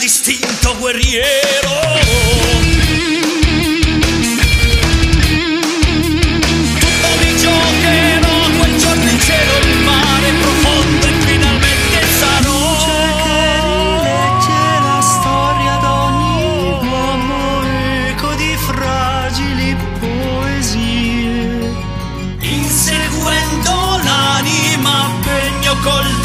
l'istinto guerriero. Tutto mi giocherò, quel giorno il cielo, il mare profondo e finalmente sarò. Legge la storia d'ogni uomo, eco di fragili poesie, Inseguendo l'anima, pegno col